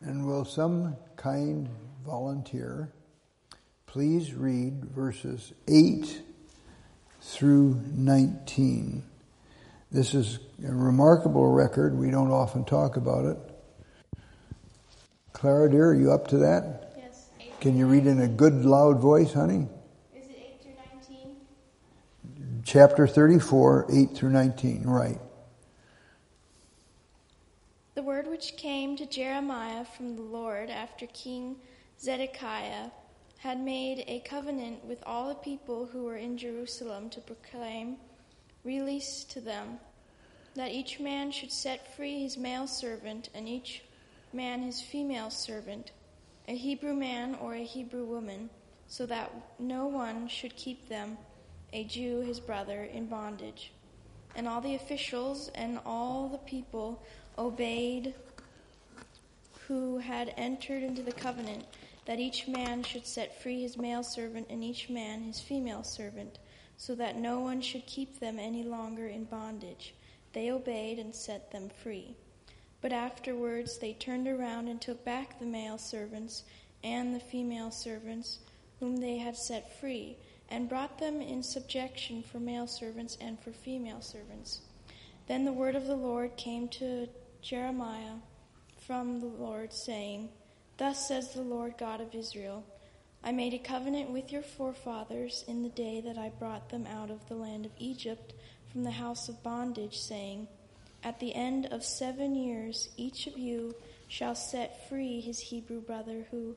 And will some kind volunteer please read verses 8 through 19. This is a remarkable record. We don't often talk about it. Clara, dear, are you up to that? Yes. Can you read in a good, loud voice, honey? Is it 8 through 19? Chapter 34, 8 through 19, right. The word which came to Jeremiah from the Lord after King Zedekiah had made a covenant with all the people who were in Jerusalem to proclaim release to them, that each man should set free his male servant and each man his female servant, a Hebrew man or a Hebrew woman, so that no one should keep them, a Jew his brother, in bondage. And all the officials and all the people obeyed who had entered into the covenant, that each man should set free his male servant and each man his female servant, so that no one should keep them any longer in bondage. They obeyed and set them free. But afterwards they turned around and took back the male servants and the female servants whom they had set free, and brought them in subjection for male servants and for female servants. Then the word of the Lord came to Jeremiah from the Lord, saying, Thus says the Lord God of Israel, I made a covenant with your forefathers in the day that I brought them out of the land of Egypt from the house of bondage, saying, At the end of 7 years each of you shall set free his Hebrew brother who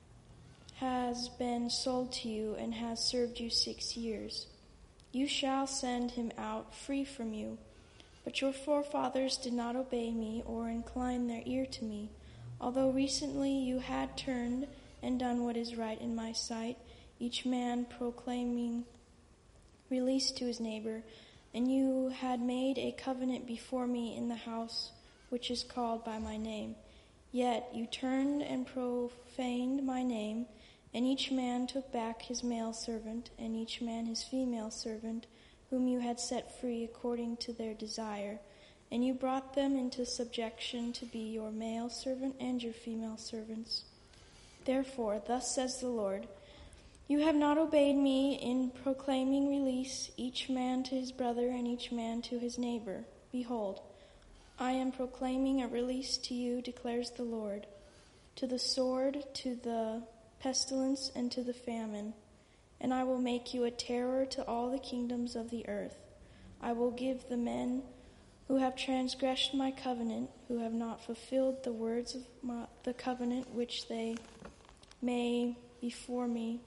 has been sold to you and has served you 6 years. You shall send him out free from you. But your forefathers did not obey me or incline their ear to me, although recently you had turned and done what is right in my sight, each man proclaiming release to his neighbor, and you had made a covenant before me in the house which is called by my name. Yet you turned and profaned my name, and each man took back his male servant, and each man his female servant, whom you had set free according to their desire, and you brought them into subjection to be your male servant and your female servants. Therefore, thus says the Lord, you have not obeyed me in proclaiming release, each man to his brother and each man to his neighbor. Behold, I am proclaiming a release to you, declares the Lord, to the sword, to the pestilence, and to the famine. And I will make you a terror to all the kingdoms of the earth. I will give the men who have transgressed my covenant, who have not fulfilled the words of the covenant which they made before me,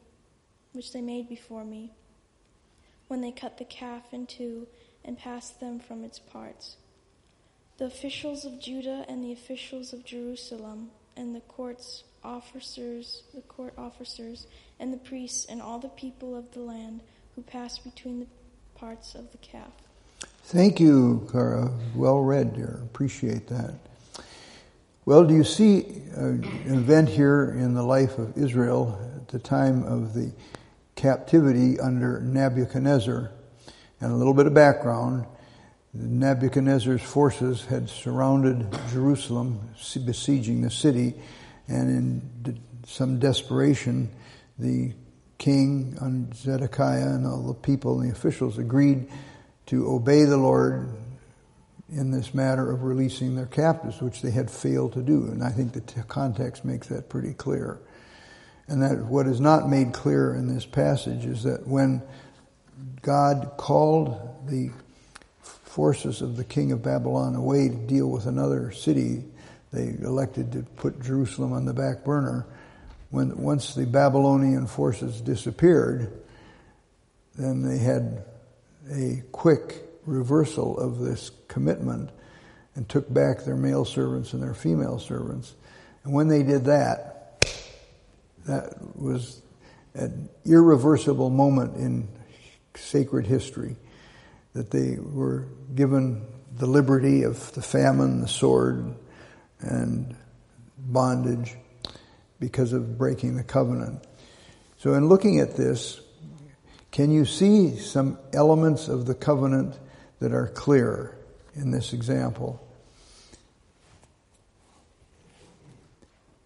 when they cut the calf in two and passed them from its parts. The officials of Judah and the officials of Jerusalem and the court officers, and the priests and all the people of the land who passed between the parts of the calf. Thank you, Clara. Well read, dear. Appreciate that. Well, do you see an event here in the life of Israel at the time of the captivity under Nebuchadnezzar? And a little bit of background. Nebuchadnezzar's forces had surrounded Jerusalem, besieging the city, and in some desperation, the king, Zedekiah, and all the people and the officials agreed to obey the Lord in this matter of releasing their captives, which they had failed to do. And I think the context makes that pretty clear. And that what is not made clear in this passage is that when God called the forces of the king of Babylon away to deal with another city, they elected to put Jerusalem on the back burner. Once the Babylonian forces disappeared, then they had a quick reversal of this commitment and took back their male servants and their female servants. And when they did that, that was an irreversible moment in sacred history, that they were given the liberty of the famine, the sword, and bondage because of breaking the covenant. So in looking at this, can you see some elements of the covenant that are clear in this example?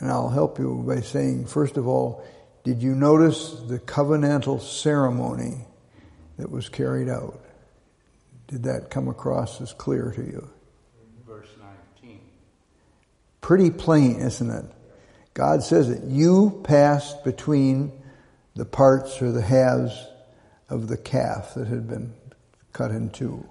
And I'll help you by saying, first of all, did you notice the covenantal ceremony that was carried out? Did that come across as clear to you? Verse 19. Pretty plain, isn't it? God says it. You passed between the parts or the halves of the calf that had been cut in two.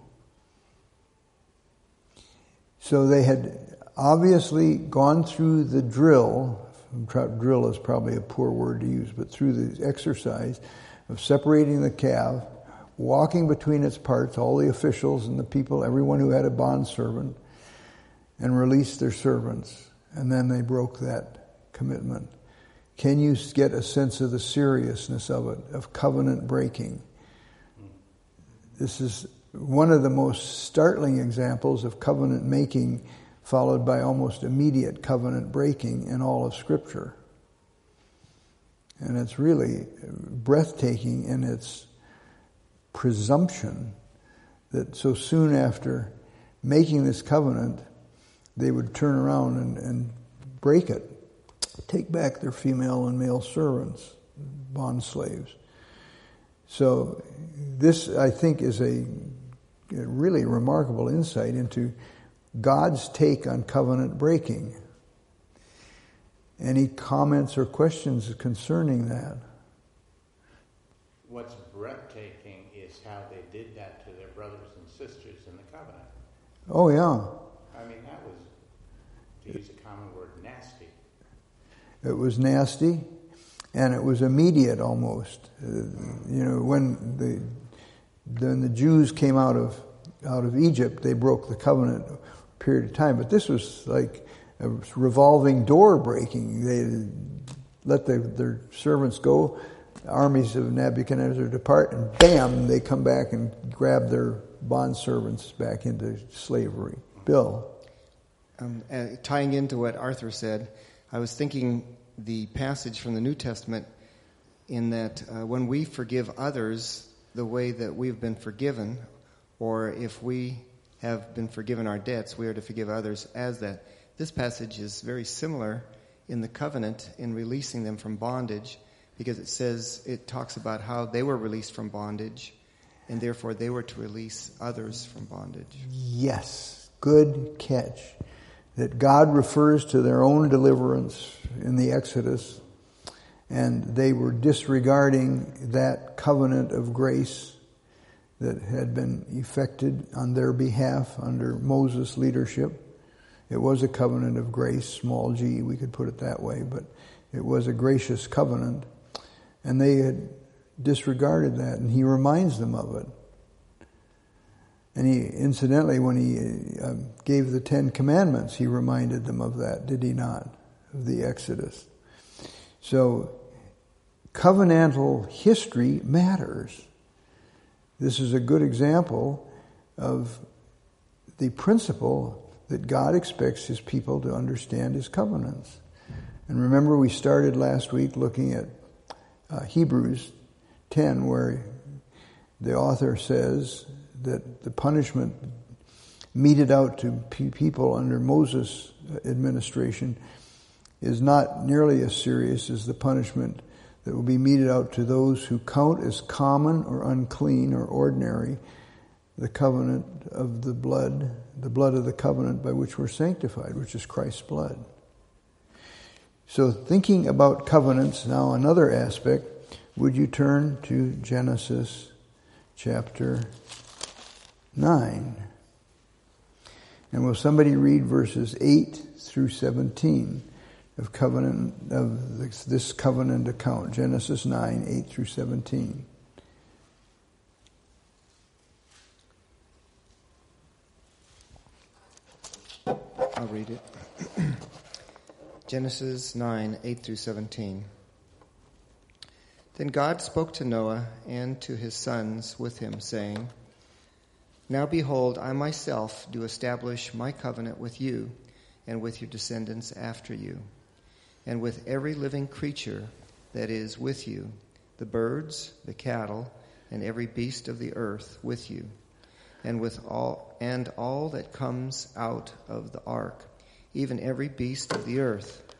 So they had obviously gone through the drill. Drill is probably a poor word to use, but through the exercise of separating the calf, walking between its parts, all the officials and the people, everyone who had a bondservant, and released their servants. And then they broke that commitment. Can you get a sense of the seriousness of it, of covenant breaking? This is one of the most startling examples of covenant making, followed by almost immediate covenant breaking in all of Scripture. And it's really breathtaking in its presumption that so soon after making this covenant, they would turn around and break it, take back their female and male servants, bond slaves. So this, I think, is a really remarkable insight into God's take on covenant breaking. Any comments or questions concerning that? What's breathtaking is how they did that to their brothers and sisters in the covenant. Oh, yeah. I mean, that was, to use a common word, nasty. It was nasty, and it was immediate almost. When the Jews came out of Egypt, they broke the covenant a period of time. But this was like a revolving door breaking. They let their servants go, the armies of Nebuchadnezzar depart, and bam, they come back and grab their bond servants back into slavery. Bill? Tying into what Arthur said, I was thinking the passage from the New Testament in that when we forgive others the way that we've been forgiven, or if we have been forgiven our debts, we are to forgive others as that. This passage is very similar in the covenant in releasing them from bondage, because it talks about how they were released from bondage, and therefore they were to release others from bondage. Yes, good catch. That God refers to their own deliverance in the Exodus, and they were disregarding that covenant of grace that had been effected on their behalf under Moses' leadership. It was a covenant of grace, small g, we could put it that way, but it was a gracious covenant, and they had disregarded that, and he reminds them of it. And he, incidentally, when he gave the 10 Commandments, he reminded them of that, did he not? Of the Exodus. So, covenantal history matters. This is a good example of the principle that God expects his people to understand his covenants. And remember, we started last week looking at Hebrews 10, where the author says that the punishment meted out to people under Moses' administration is not nearly as serious as the punishment that will be meted out to those who count as common or unclean or ordinary the covenant of the blood of the covenant by which we're sanctified, which is Christ's blood. So thinking about covenants, now another aspect, would you turn to Genesis chapter 9? And will somebody read verses 8 through 17 of covenant, of this covenant account, Genesis 9, 8 through 17. I'll read it. Genesis 9, 8 through 17. Then God spoke to Noah and to his sons with him, saying, Now behold, I myself do establish my covenant with you and with your descendants after you, and with every living creature that is with you, the birds, the cattle, and every beast of the earth with you, and with all that comes out of the ark, even every beast of the earth.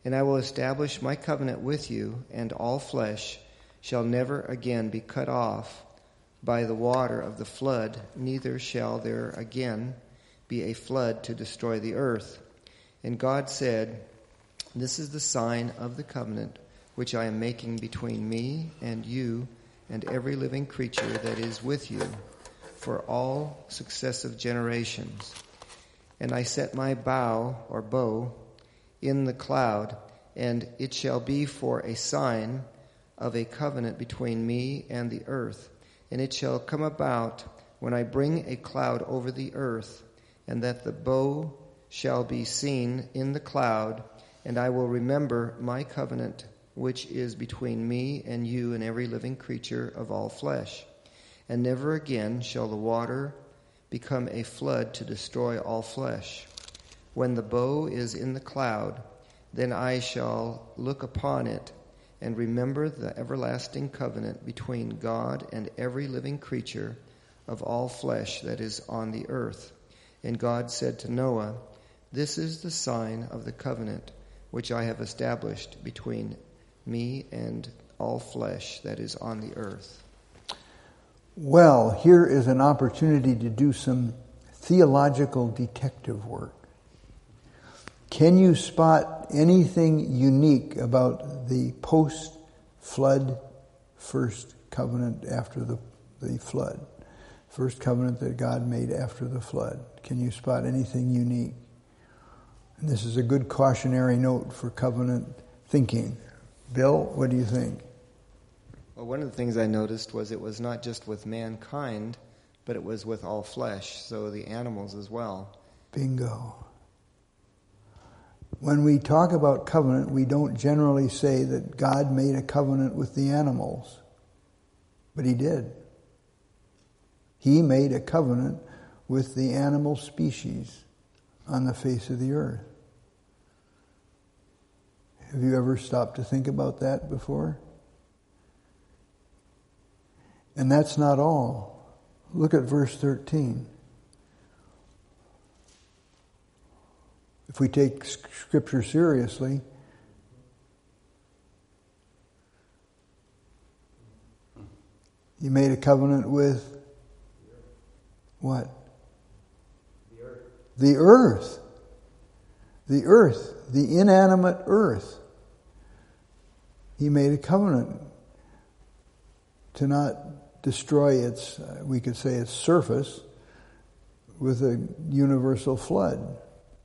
And I will establish my covenant with you, and all flesh shall never again be cut off by the water of the flood, neither shall there again be a flood to destroy the earth. And God said, This is the sign of the covenant which I am making between me and you and every living creature that is with you for all successive generations. And I set my bow or bow in the cloud, and it shall be for a sign of a covenant between me and the earth. And it shall come about when I bring a cloud over the earth, and that the bow shall be seen in the cloud, and I will remember my covenant which is between me and you and every living creature of all flesh. And never again shall the water become a flood to destroy all flesh. When the bow is in the cloud, then I shall look upon it and remember the everlasting covenant between God and every living creature of all flesh that is on the earth. And God said to Noah, This is the sign of the covenant which I have established between me and all flesh that is on the earth. Well, here is an opportunity to do some theological detective work. Can you spot anything unique about the post-flood first covenant after the flood? First covenant that God made after the flood. Can you spot anything unique? And this is a good cautionary note for covenant thinking. Bill, what do you think? Well, one of the things I noticed was it was not just with mankind, but it was with all flesh, so the animals as well. Bingo. When we talk about covenant, we don't generally say that God made a covenant with the animals. But he did. He made a covenant with the animal species on the face of the earth. Have you ever stopped to think about that before? And that's not all. Look at verse 13. If we take Scripture seriously, he made a covenant with what? The earth. The earth. The earth. The inanimate earth. He made a covenant to not destroy its, we could say its surface, with a universal flood.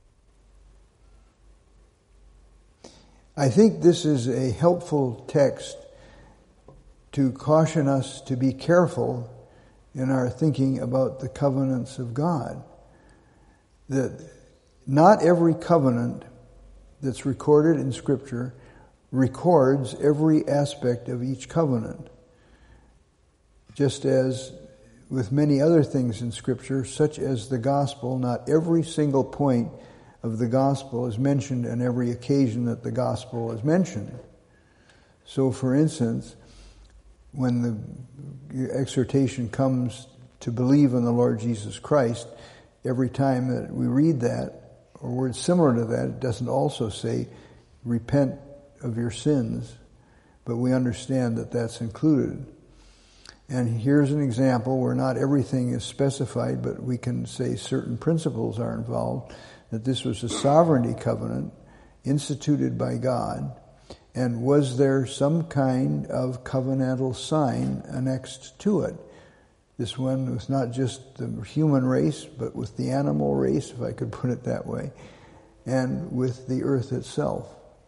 I think this is a helpful text to caution us to be careful in our thinking about the covenants of God. That not every covenant that's recorded in Scripture records every aspect of each covenant. Just as with many other things in Scripture, such as the gospel, not every single point of the gospel is mentioned on every occasion that the gospel is mentioned. So, for instance, when the exhortation comes to believe in the Lord Jesus Christ, every time that we read that, or words similar to that, it doesn't also say, repent of your sins, but we understand that that's included. And here's an example where not everything is specified, but we can say certain principles are involved, that this was a sovereignty covenant instituted by God, and was there some kind of covenantal sign annexed to it? This one was not just the human race, but with the animal race, if I could put it that way, and with the earth itself.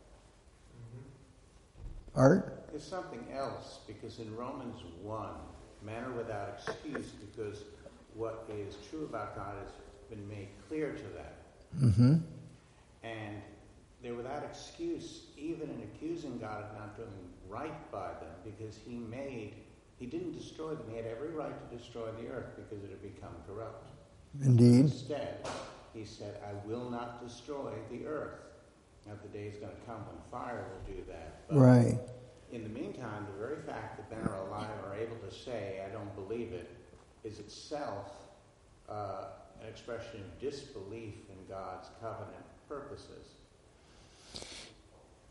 Art? There's something else, because in Romans 1, man are without excuse, because what is true about God has been made clear to them. Mm-hmm. And they're without excuse, even in accusing God of not doing right by them, because he didn't destroy them. He had every right to destroy the earth because it had become corrupt. Indeed. Instead, he said, I will not destroy the earth. Now, the day is going to come when fire will do that. But right. in the meantime, the very fact that men are alive and are able to say, I don't believe it, is itself an expression of disbelief in God's covenant purposes.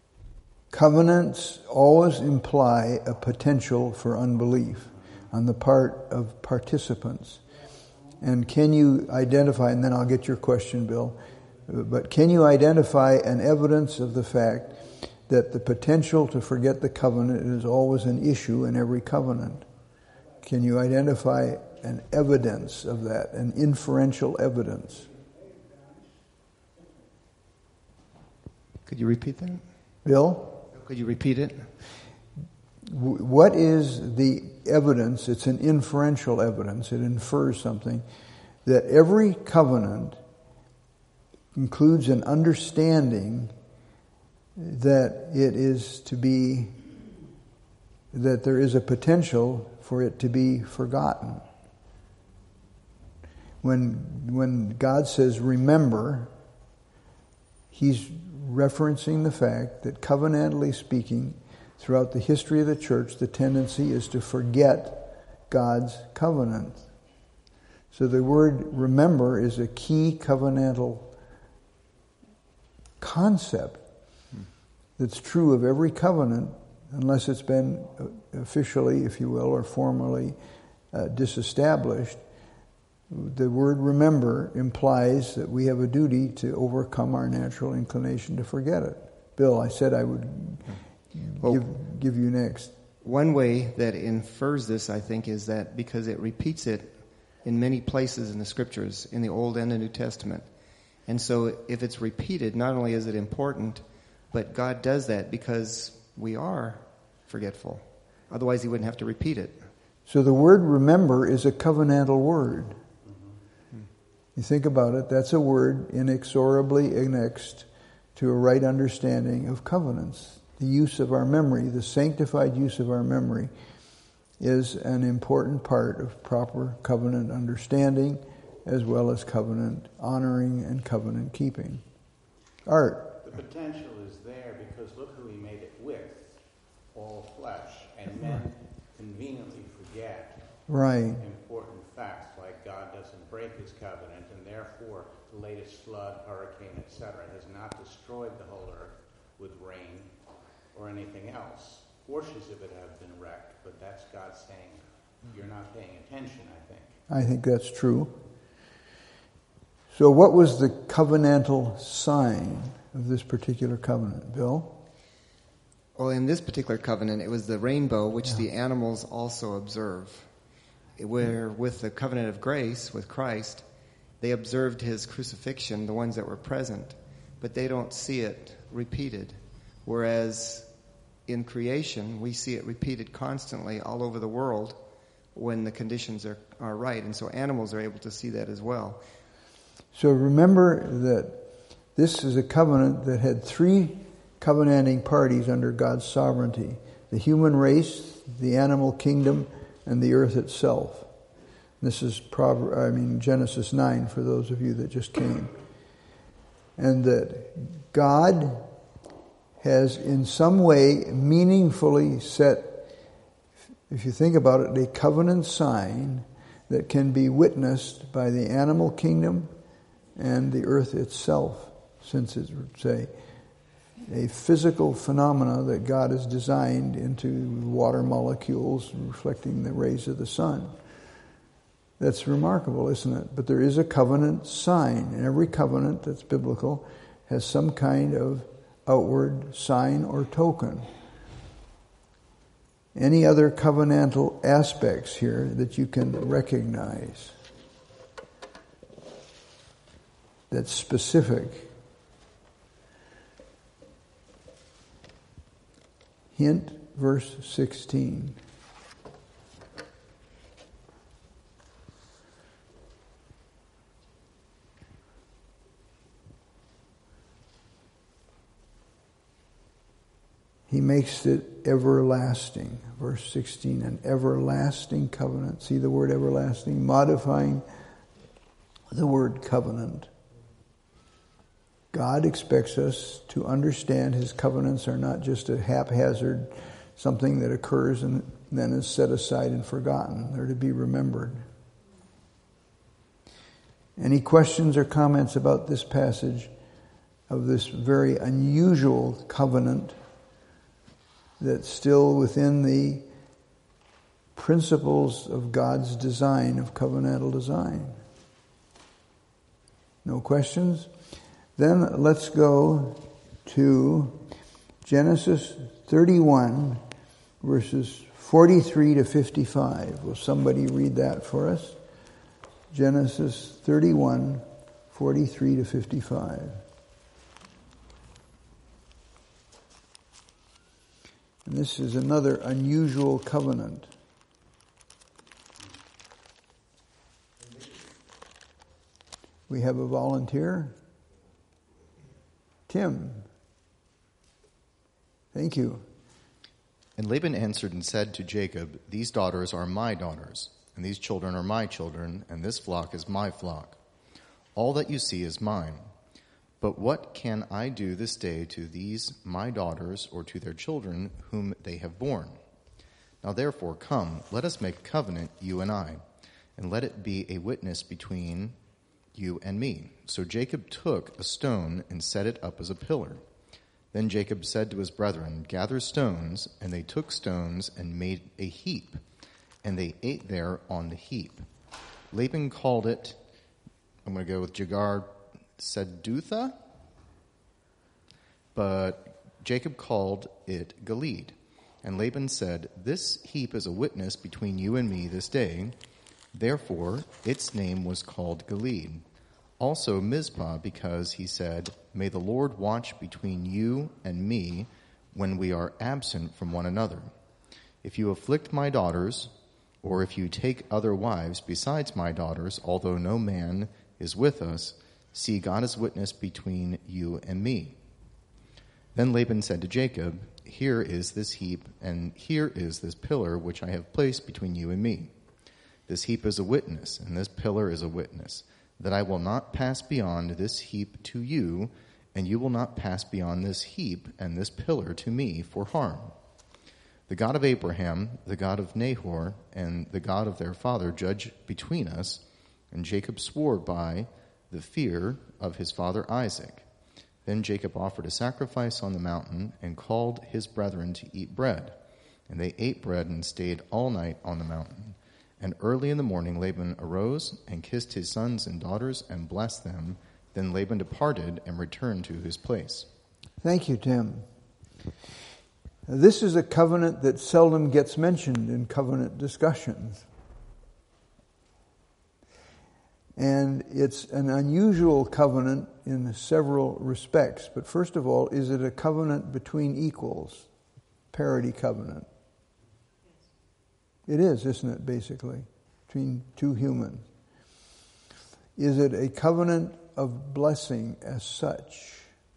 covenants always imply a potential for unbelief on the part of participants. And can you identify, and then I'll get your question, Bill, but can you identify an evidence of the fact that the potential to forget the covenant is always an issue in every covenant? Can you identify an evidence of that, an inferential evidence? Could you repeat that? Bill? Could you repeat it? What is the evidence? It's an inferential evidence. It infers something. That every covenant includes an understanding that it is to be, that there is a potential for it to be forgotten. When God says remember, He's referencing the fact that covenantally speaking, throughout the history of the church, the tendency is to forget God's covenant. So the word remember is a key covenantal concept that's true of every covenant, unless it's been officially, if you will, or formally disestablished. The word remember implies that we have a duty to overcome our natural inclination to forget it. Bill, I said I would give you next. One way that infers this, I think, is that because it repeats it in many places in the Scriptures, in the Old and the New Testament. And so if it's repeated, not only is it important, but God does that because we are forgetful. Otherwise, He wouldn't have to repeat it. So the word remember is a covenantal word. You think about it, that's a word inexorably annexed to a right understanding of covenants. The use of our memory, the sanctified use of our memory, is an important part of proper covenant understanding as well as covenant honoring and covenant keeping. Art. The potential is there because look who He made it with, all flesh, and men conveniently forget important facts like God doesn't break His covenant, and therefore the latest flood, hurricane, etc. has not destroyed the whole earth with rain or anything else. Portions of it have been wrecked, but that's God saying, you're not paying attention, I think. I think that's true. So what was the covenantal sign of this particular covenant, Bill? Well, in this particular covenant, it was the rainbow, which the animals also observe. Where with the covenant of grace, with Christ, they observed His crucifixion, the ones that were present, but they don't see it repeated. Whereas in creation, we see it repeated constantly all over the world when the conditions are right. And so animals are able to see that as well. So remember that this is a covenant that had three covenanting parties under God's sovereignty: the human race, the animal kingdom, and the earth itself. This is Genesis 9 for those of you that just came. And that God has in some way meaningfully set, if you think about it, a covenant sign that can be witnessed by the animal kingdom and the earth itself, since it's a physical phenomena that God has designed into water molecules reflecting the rays of the sun. That's remarkable, isn't it? But there is a covenant sign, and every covenant that's biblical has some kind of outward sign or token. Any other covenantal aspects here that you can recognize that's specific? Hint, verse 16. He makes it everlasting. Verse 16, an everlasting covenant. See the word everlasting, modifying the word covenant. God expects us to understand His covenants are not just a haphazard something that occurs and then is set aside and forgotten. They're to be remembered. Any questions or comments about this passage of this very unusual covenant that's still within the principles of God's design, of covenantal design. No questions? Then let's go to Genesis 31, verses 43 to 55. Will somebody read that for us? Genesis 31, 43 to 55. And this is another unusual covenant. We have a volunteer. Tim. Thank you. And Laban answered and said to Jacob, "These daughters are my daughters, and these children are my children, and this flock is my flock. All that you see is mine. But what can I do this day to these my daughters, or to their children whom they have borne? Now therefore, come, let us make a covenant, you and I, and let it be a witness between you and me." So Jacob took a stone and set it up as a pillar. Then Jacob said to his brethren, "Gather stones," and they took stones and made a heap, and they ate there on the heap. Laban called it, I'm going to go with Jagar Sedutha, but Jacob called it Gilead. And Laban said, "This heap is a witness between you and me this day." Therefore its name was called Gilead. Also Mizpah, because he said, "May the Lord watch between you and me when we are absent from one another. If you afflict my daughters, or if you take other wives besides my daughters, although no man is with us, see, God is witness between you and me." Then Laban said to Jacob, "Here is this heap, and here is this pillar which I have placed between you and me. This heap is a witness, and this pillar is a witness, that I will not pass beyond this heap to you, and you will not pass beyond this heap and this pillar to me for harm. The God of Abraham, the God of Nahor, and the God of their father judge between us." And Jacob swore by the fear of his father Isaac. Then Jacob offered a sacrifice on the mountain and called his brethren to eat bread. And they ate bread and stayed all night on the mountain. And early in the morning Laban arose and kissed his sons and daughters and blessed them. Then Laban departed and returned to his place. Thank you, Tim. This is a covenant that seldom gets mentioned in covenant discussions. And it's an unusual covenant in several respects. But first of all, is it a covenant between equals? Parity covenant. It is, isn't it, basically, between two humans? Is it a covenant of blessing as such?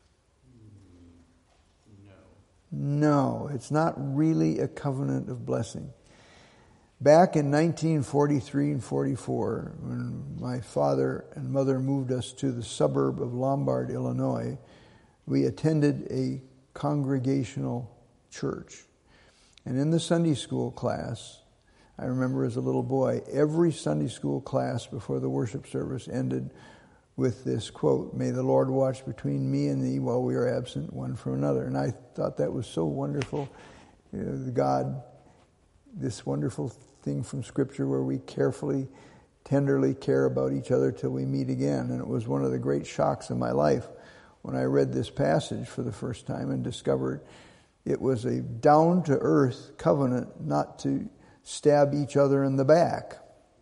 No, it's not really a covenant of blessing. Back in 1943 and 44, when my father and mother moved us to the suburb of Lombard, Illinois, we attended a congregational church. And in the Sunday school class, I remember as a little boy, every Sunday school class before the worship service ended with this quote, "May the Lord watch between me and thee while we are absent one from another." And I thought that was so wonderful. God, this wonderful thing from Scripture where we carefully, tenderly care about each other till we meet again. And it was one of the great shocks in my life when I read this passage for the first time and discovered it was a down-to-earth covenant not to stab each other in the back.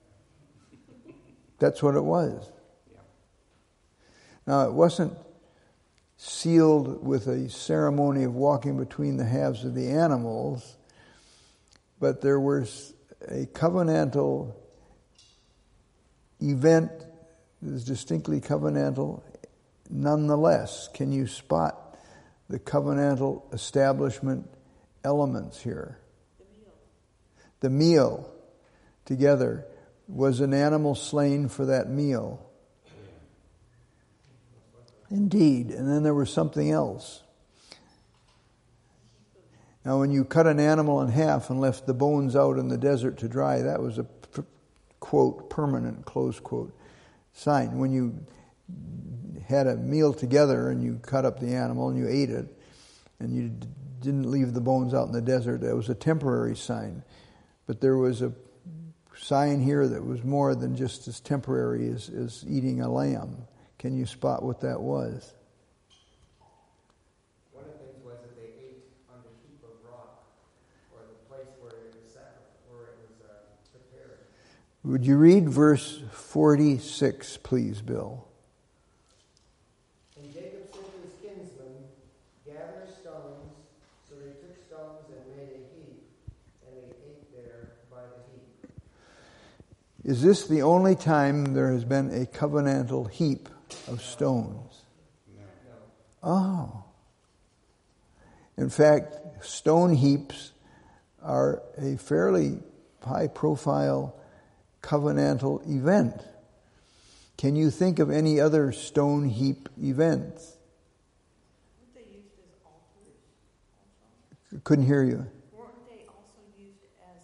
That's what it was. Now, it wasn't sealed with a ceremony of walking between the halves of the animals, but there was a covenantal event that is distinctly covenantal nonetheless. Can you spot the covenantal establishment elements here? The meal together. Was an animal slain for that meal? Indeed. And then there was something else. Now, when you cut an animal in half and left the bones out in the desert to dry, that was a, quote, permanent, close quote, sign. When you had a meal together and you cut up the animal and you ate it, and you didn't leave the bones out in the desert. That was a temporary sign. But there was a sign here that was more than just as temporary as eating a lamb. Can you spot what that was? One of the things was that they ate on the heap of rock, or the place where it was prepared. Would you read verse 46, please, Bill? And Jacob said to his kinsmen, "Gather stones." So they took stones and made a heap, and they ate there by the heap. Is this the only time there has been a covenantal heap of stones? No. Oh. In fact, stone heaps are a fairly high-profile covenantal event. Can you think of any other stone heap events? Weren't they used as altars? Also? Couldn't hear you. Weren't they also used as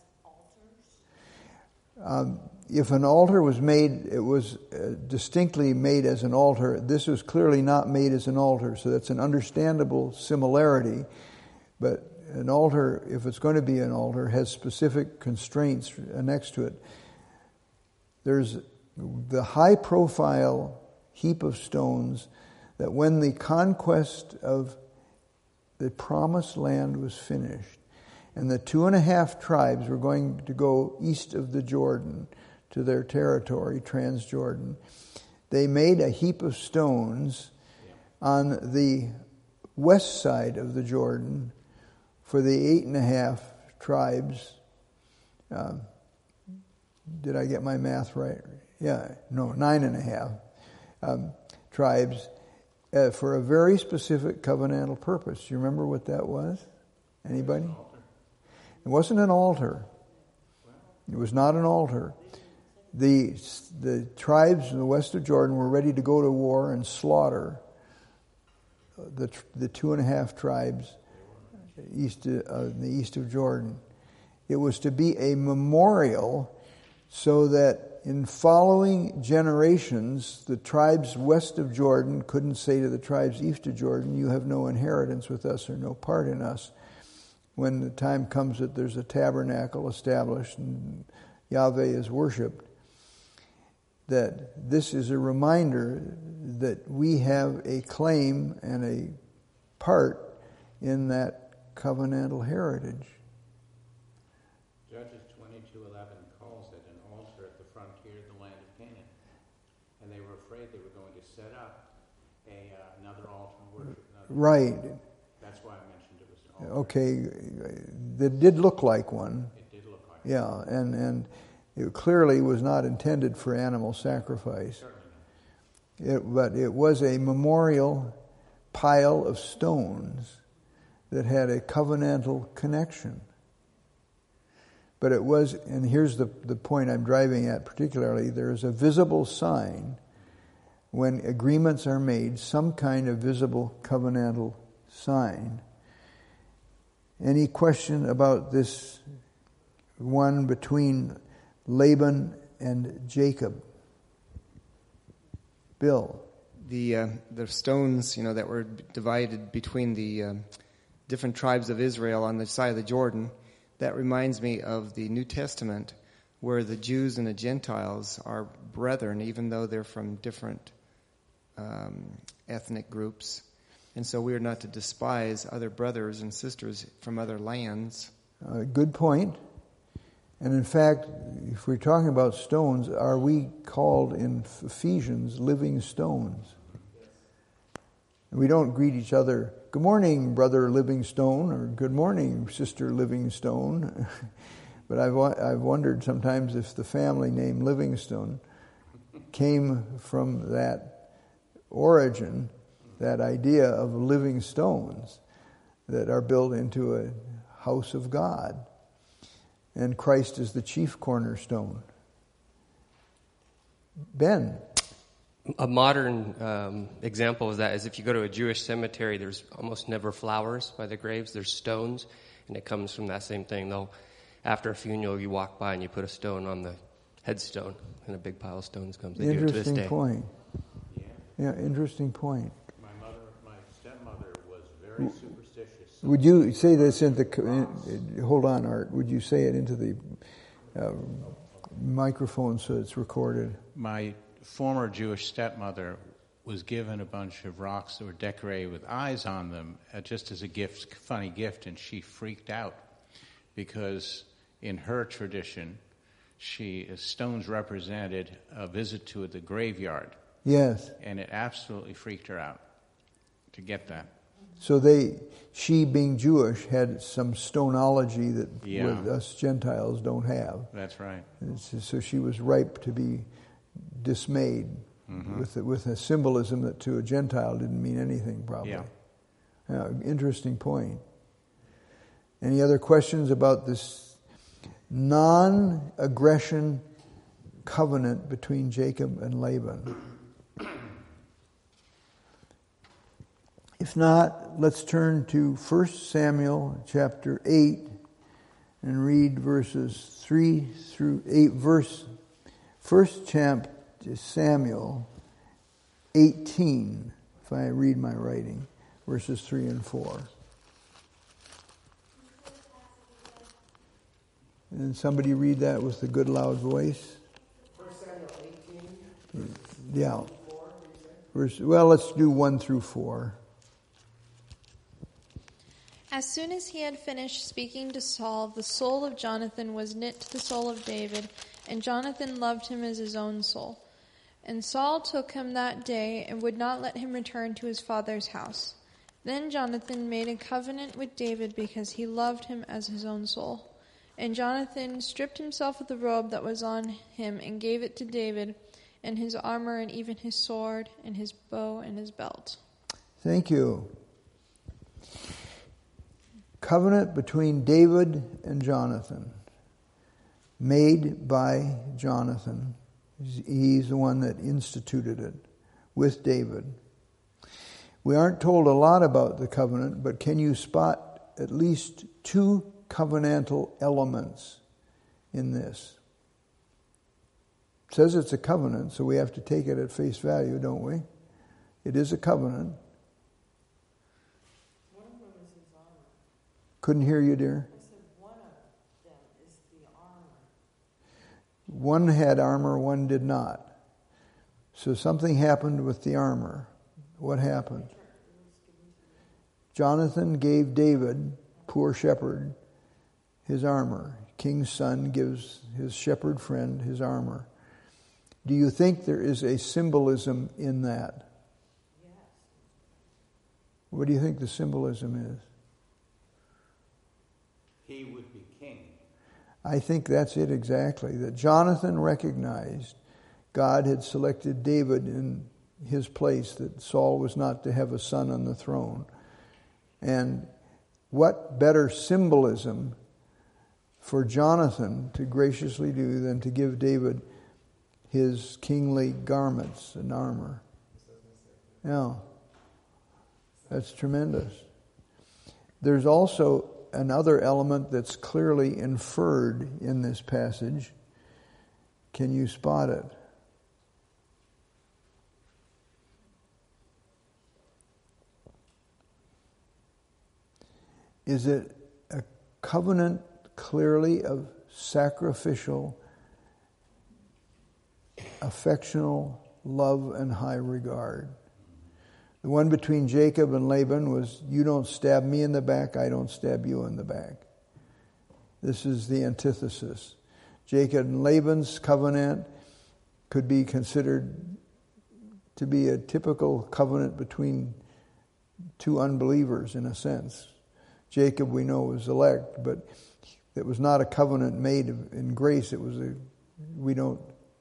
altars? If an altar was made, it was distinctly made as an altar. This was clearly not made as an altar, so that's an understandable similarity. But an altar, if it's going to be an altar, has specific constraints next to it. There's the high-profile heap of stones that when the conquest of the promised land was finished, and the 2.5 tribes were going to go east of the Jordan to their territory, Transjordan, they made a heap of stones on the west side of the Jordan for the 8.5 tribes. Did I get my math right? Yeah, no, 9.5 tribes for a very specific covenantal purpose. You remember what that was? Anybody? It wasn't an altar. It was not an altar. The tribes in the west of Jordan were ready to go to war and slaughter the 2.5 tribes in the east of Jordan. It was to be a memorial so that in following generations, the tribes west of Jordan couldn't say to the tribes east of Jordan, "You have no inheritance with us or no part in us." When the time comes that there's a tabernacle established and Yahweh is worshipped, that this is a reminder that we have a claim and a part in that covenantal heritage. Judges 22:11 calls it an altar at the frontier of the land of Canaan. And they were afraid they were going to set up another altar and worship another. Right. That's why I mentioned it was an altar. Okay. It did look like one. It did look like Yeah, and it clearly was not intended for animal sacrifice. But it was a memorial pile of stones that had a covenantal connection. But it was, and here's the point I'm driving at particularly, there is a visible sign when agreements are made, some kind of visible covenantal sign. Any question about this one between Laban and Jacob? Bill? The stones, that were divided between the different tribes of Israel on the side of the Jordan, that reminds me of the New Testament, where the Jews and the Gentiles are brethren, even though they're from different ethnic groups. And so we are not to despise other brothers and sisters from other lands. Good point. And in fact, if we're talking about stones, are we called in Ephesians living stones? We don't greet each other, "Good morning, Brother Livingstone," or "Good morning, Sister Livingstone." But I've wondered sometimes if the family name Livingstone came from that origin, that idea of living stones that are built into a house of God. And Christ is the chief cornerstone. Ben? A modern example of that is if you go to a Jewish cemetery, there's almost never flowers by the graves. There's stones, and it comes from that same thing. Though, after a funeral, you walk by and you put a stone on the headstone, and a big pile of stones comes. They do it to this Interesting day. point. Yeah, interesting point. My stepmother was very superstitious, Would you say this hold on, Art. Would you say it into the microphone so it's recorded? My former Jewish stepmother was given a bunch of rocks that were decorated with eyes on them just as a gift, funny gift, and she freaked out because in her tradition, stones represented a visit to the graveyard. Yes. And it absolutely freaked her out to get that. So she being Jewish had some stoneology that with us Gentiles don't have. That's right. So she was ripe to be dismayed with a symbolism that to a Gentile didn't mean anything, probably. Yeah, interesting point. Any other questions about this non-aggression covenant between Jacob and Laban? If not, let's turn to 1 Samuel chapter 8 and read verses 3 through 8. 1 Samuel 18, if I read my writing, verses 3 and 4. And somebody read that with a good loud voice. 1 Samuel 18. Yeah. Let's do 1 through 4. As soon as he had finished speaking to Saul, the soul of Jonathan was knit to the soul of David, and Jonathan loved him as his own soul. And Saul took him that day and would not let him return to his father's house. Then Jonathan made a covenant with David because he loved him as his own soul. And Jonathan stripped himself of the robe that was on him and gave it to David, and his armor and even his sword and his bow and his belt. Thank you. Covenant between David and Jonathan, made by Jonathan. He's the one that instituted it with David. We aren't told a lot about the covenant, but can you spot at least 2 covenantal elements in this? It says it's a covenant, so we have to take it at face value, don't we? It is a covenant. Couldn't hear you, dear. I said one of them is the armor. One had armor, one did not. So something happened with the armor. What happened? Jonathan gave David, poor shepherd, his armor. King's son gives his shepherd friend his armor. Do you think there is a symbolism in that? Yes. What do you think the symbolism is? He would be king. I think that's it exactly. That Jonathan recognized God had selected David in his place, that Saul was not to have a son on the throne. And what better symbolism for Jonathan to graciously do than to give David his kingly garments and armor? Yeah. That's tremendous. There's also another element that's clearly inferred in this passage. Can you spot it? Is it a covenant clearly of sacrificial, affectional love and high regard? The one between Jacob and Laban was, you don't stab me in the back, I don't stab you in the back. This is the antithesis. Jacob and Laban's covenant could be considered to be a typical covenant between 2 unbelievers in a sense. Jacob, we know, was elect, but it was not a covenant made in grace. It was we don't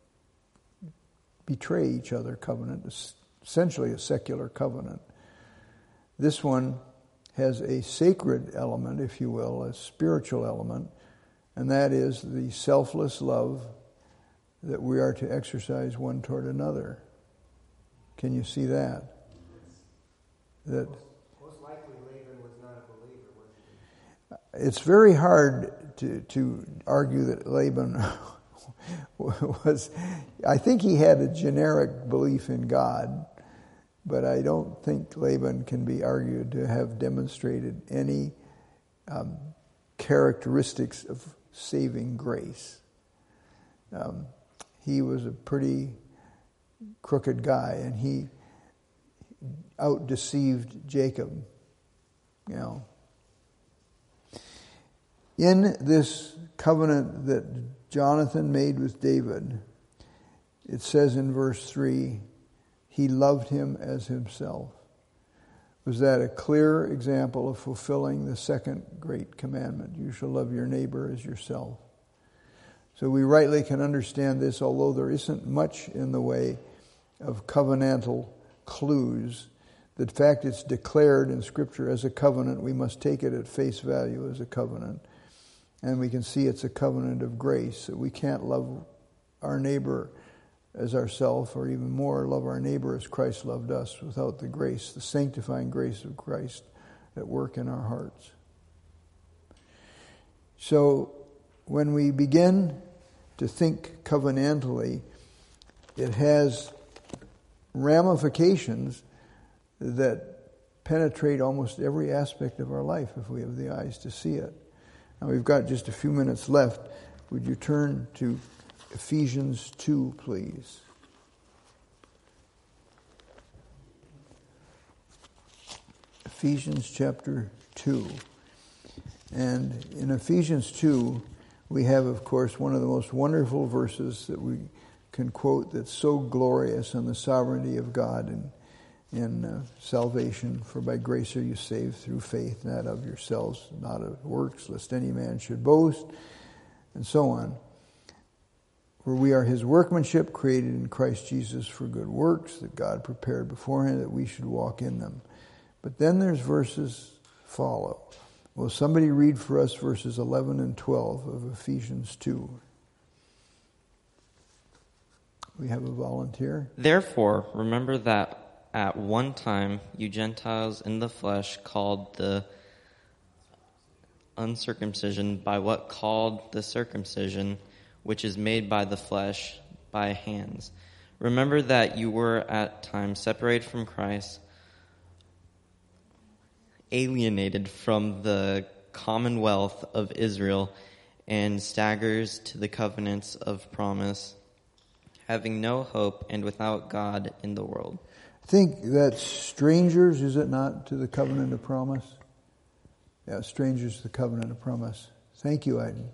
betray each other covenant. It's essentially a secular covenant. This one has a sacred element, if you will, a spiritual element, and that is the selfless love that we are to exercise one toward another. Can you see that? That Most likely Laban was not a believer, was he? it's very hard to argue that Laban was. I think he had a generic belief in God, but I don't think Laban can be argued to have demonstrated any characteristics of saving grace. He was a pretty crooked guy, and he out-deceived Jacob. In this covenant that Jonathan made with David, it says in verse 3, he loved him as himself. Was that a clear example of fulfilling the second great commandment? You shall love your neighbor as yourself. So we rightly can understand this, although there isn't much in the way of covenantal clues. The fact it's declared in Scripture as a covenant, we must take it at face value as a covenant. And we can see it's a covenant of grace, that we can't love our neighbor as ourselves, or even more, love our neighbor as Christ loved us, without the grace, the sanctifying grace of Christ at work in our hearts. So when we begin to think covenantally, it has ramifications that penetrate almost every aspect of our life if we have the eyes to see it. Now we've got just a few minutes left. Would you turn to Ephesians 2, please? Ephesians chapter 2. And in Ephesians 2, we have, of course, one of the most wonderful verses that we can quote that's so glorious on the sovereignty of God in salvation. For by grace are you saved through faith, not of yourselves, not of works, lest any man should boast, and so on. For we are his workmanship, created in Christ Jesus for good works, that God prepared beforehand that we should walk in them. But then there's verses follow. Will somebody read for us verses 11 and 12 of Ephesians 2? We have a volunteer. Therefore, remember that at one time you Gentiles in the flesh called the uncircumcision by what called the circumcision, which is made by the flesh, by hands. Remember that you were at times separated from Christ, alienated from the commonwealth of Israel, and staggers to the covenants of promise, having no hope and without God in the world. I think that's strangers, is it not, to the covenant of promise? Yeah, strangers to the covenant of promise. Thank you, Aiden.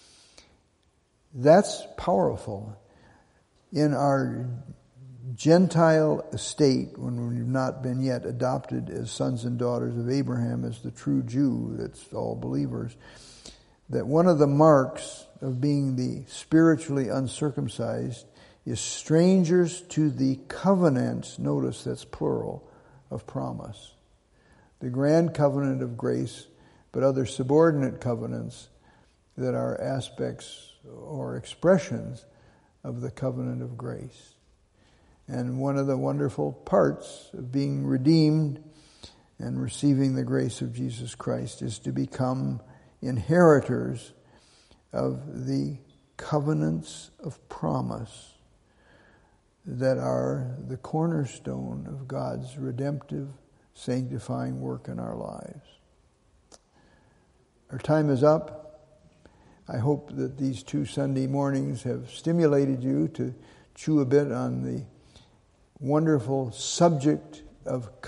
That's powerful. In our Gentile estate, when we've not been yet adopted as sons and daughters of Abraham, as the true Jew, that's all believers, that one of the marks of being the spiritually uncircumcised is strangers to the covenants, notice that's plural, of promise. The grand covenant of grace, but other subordinate covenants that are aspects or expressions of the covenant of grace. And one of the wonderful parts of being redeemed and receiving the grace of Jesus Christ is to become inheritors of the covenants of promise that are the cornerstone of God's redemptive, sanctifying work in our lives. Our time is up. I hope that these 2 Sunday mornings have stimulated you to chew a bit on the wonderful subject of